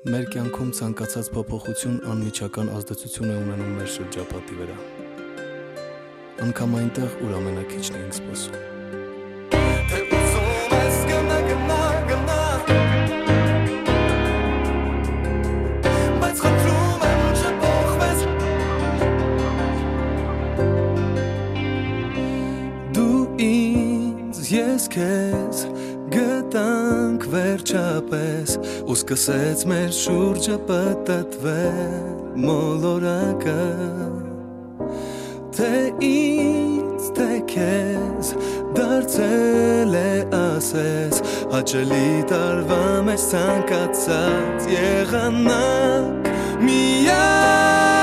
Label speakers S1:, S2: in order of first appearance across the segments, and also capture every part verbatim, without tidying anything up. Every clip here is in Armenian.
S1: Մեր կյանքում ցանկացած փոփոխություն անմիջական ազդեցություն է ունենում մեր շրջապատի վրա։ Անկամ այնտեղ, ուր ամենաքիչն ենք սպասում։ Դու ինձ, ես քեզ գտանք վերջապես ու սկսեց մեր շուրջը պտտվել մոլորակը թե ինձ, թե քեզ դարձել է ասես հաճելի տարվա մեջ ցանկացած եղանակ միակ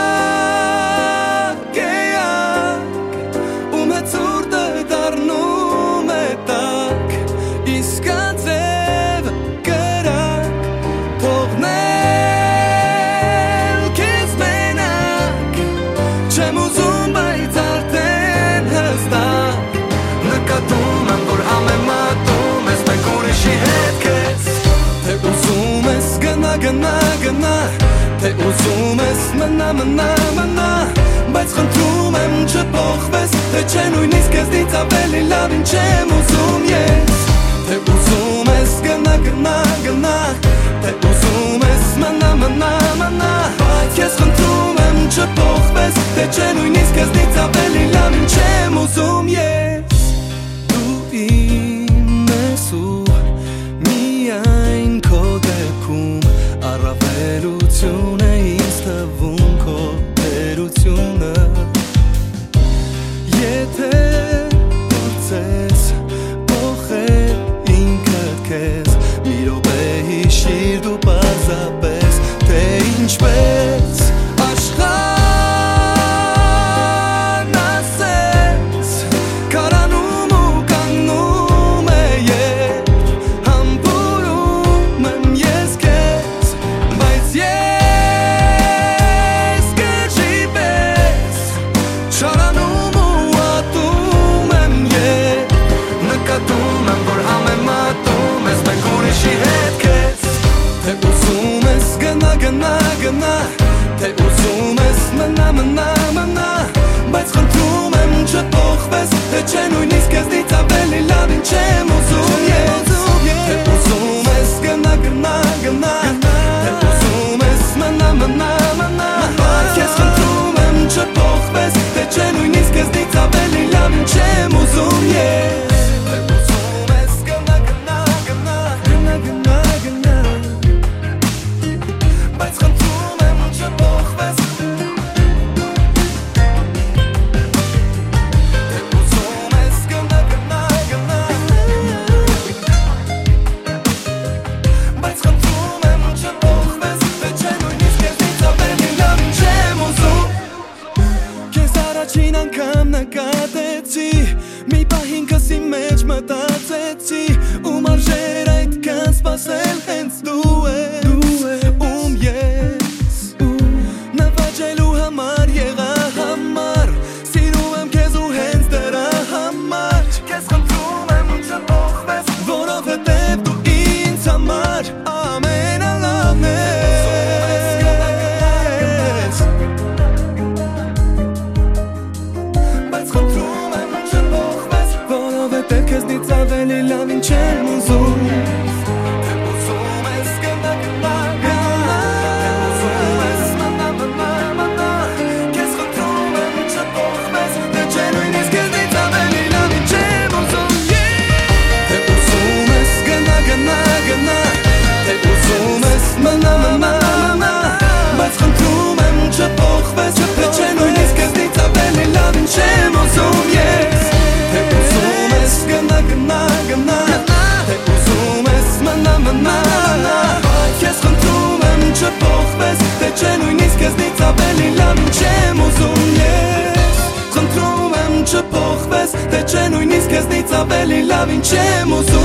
S1: Գնա, գնա, թե ուզում ես մնա, մնա, մնա Բայց խնդրում եմ չփոխվես Թե չէ նույնիսկ քեզնից ավելի լավ ինչ եմ ուզում ես Թե ուզում ես գնա, գնա, գնա Թե ուզում ես մնա, մնա, մնա Ես խնդրում եմ չփոխվես Թե չէ նույնիսկ քեզնից ավելի լավ ինչ եմ ուզում ես Դու իմ ես ու միայն քո դեպքում Առավելություն է ինձ թվում քո տերությունը Եթե փորձես փոխել ինքդ քեզ Մի րոպե հիշիր դու պարզապես Թե ինչպես աշխարհն ասես Քարանում ու կանգնում է երբ Համբուրում եմ ես քեզ Գնա, գնա, թե ուզում ես մնա, մնա, մնա Բայց խնդրում եմ չփոխվես Թե չէ նույնիսկ քեզնից ավելի լավ ինչ եմ ուզում ես Թե ուզում ես գնա, գնա, գնա Թե ուզում ես մնա, մնա, մնա Ես խնդրում եմ չփոխվես Թե չէ նույնիսկ քեզնից ավելի լավ ինչ եմ ուզում ես Թե ուզում ես գնա, գնա, գնա Գնա, գնա, գնա Բայց խնդրում եմ չփոխվես Թե ուզում ես գնա, գնա, գնա Բայց խնդրում եմ չփոխվես Թե չէ նույնիսկ քեզնից ավելի լավ ինչ եմ ուզում Քեզ առաջին անգամ նկատեցի Մի պահ ինքս իմ մեջ մտածեցի Ում արժեր այդքան սպասել հենց դու ես Ում ես Նվաճելու համար եղա համար Սիրում եմ քեզ ու հենց դրա համար Քեզ խնդրում եմ չփոխվես Որովհետև դու ինձ համար ամենալավն ես Բայց խնդրում եմ չփոխվես Որովհետև քեզնից ավելի լավ ինչ եմ ուզում Թե ուզում ես գնա, գնա, գնա Թե ուզում ես մնա, մնա, մնա Քեզ խնդրում եմ չփոխվես Թե չէ նույնիսկ քեզնից ավելի լավ ինչ եմ ուզում Թե ուզում ես գնա, գնա, գնա Թե ուզում ես մնա, մնա, մնա Բայց խնդրում եմ չփոխվես Թե չէ նույնիսկ քեզնից ավելի լավ ինչ եմ ուզում ես Թե ուզում ես գնա, գնա, գնա Թե ուզում ես մնա, մնա, մնա Ես խնդրում եմ չփոխվես Թե չէ նույնիսկ քեզնից ավելի լավ ինչ եմ ուզում ես Խնդրում եմ չփոխվես Թե չէ նույնիսկ քեզնից ավելի լավ ինչ եմ ուզում